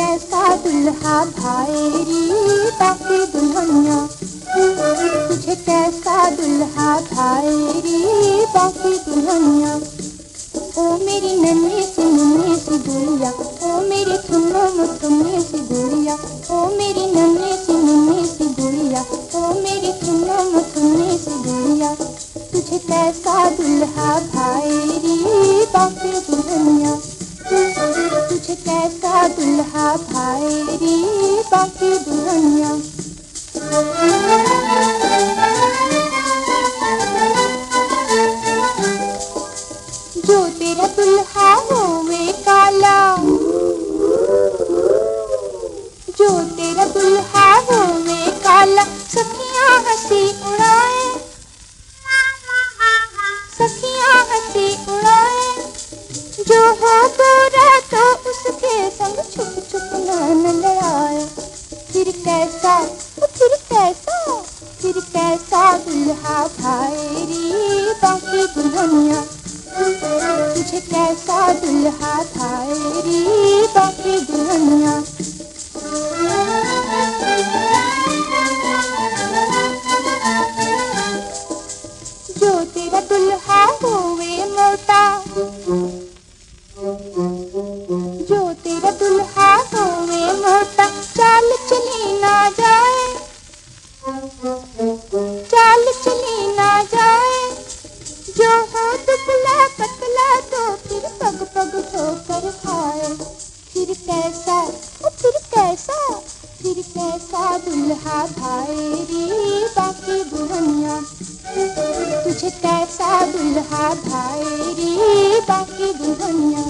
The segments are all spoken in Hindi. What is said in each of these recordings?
कैसा दुल्हा भाई रे बाकी दुल्हनिया, तुझे कैसा दुल्हा भाई रे बाकी दुल्हनिया। ओ मेरी नन्ही सी गुड़िया, ओ मेरी थुन्नो मुथुन्नी सी गुड़िया, ओ मेरी नन्ही सी गुड़िया, ओ मेरी थुन्नो मुथुन्नी सी गुड़िया। तुझे कैसा दुल्हा भाई रे बाकी दुल्हनिया, तुझे कैसा दुल्हा भाई रे बाकी दुल्हनिया। जो तेरा दुल्हा होवे काला, जो तेरा दुल्हा होवे काला, सखियां हंसी उड़ाए, सखियां हंसी उड़ाए। जो हो गोरा तो उसके संग छुप छुप नैन लड़ाए। फिर कैसा, फिर कैसा, फिर कैसा दुल्हा भाई रे बाकी दुल्हनिया, तुझे कैसा दुल्हा भाई रे बाकी दुल्हनिया। जो तेरा दुल्हा होवे मोटा, जो तेरा दुल्हा होवे मोटा, चाल चली ना जाए, चाल चली ना जाए। जो हो दुबला पतला तो फिर पग पग ठोकर खाए। फिर कैसा, फिर कैसा, फिर कैसा दुल्हा भाई रे बाकी दुल्हनिया, तुझे कैसा दुल्हा भाई रे बाकी दुल्हनिया।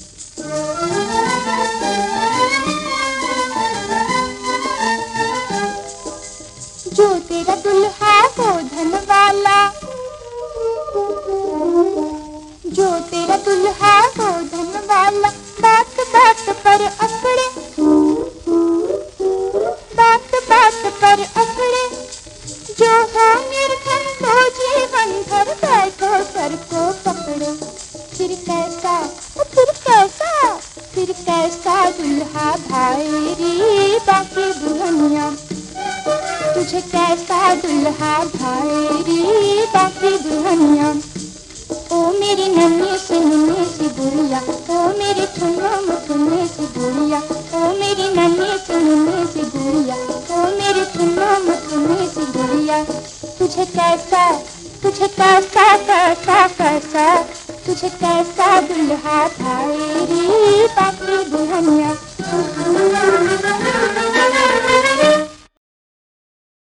जो तेरा दुल्हा हो धन वाला, जो तेरा दुल्हा हो धन वाला, बात बात पर अकड़े, बात बात पर अकड़े। जो हो निर्धन तो जीवन भर बैठो सर को पकड़े। फिर कैसा, फिर कैसा, फिर कैसा दुल्हा भाई रे बाकी दुल्हनिया, तुझे कैसा दुल्हा भाई रे बाकी दुल्हनिया। ओ मेरी नन्ही सी गुड़िया, ओ मेरी थुन्नो मुथुन्नी सी गुड़िया, ओ मेरी नन्ही सी गुड़िया, ओ मेरी थुन्नो मुथुन्नी सी गुड़िया। तुझे कैसा, तुझे कैसा कैसा कैसा, तुझे कैसा दुल्हा भाई रे बाकी दुल्हनिया।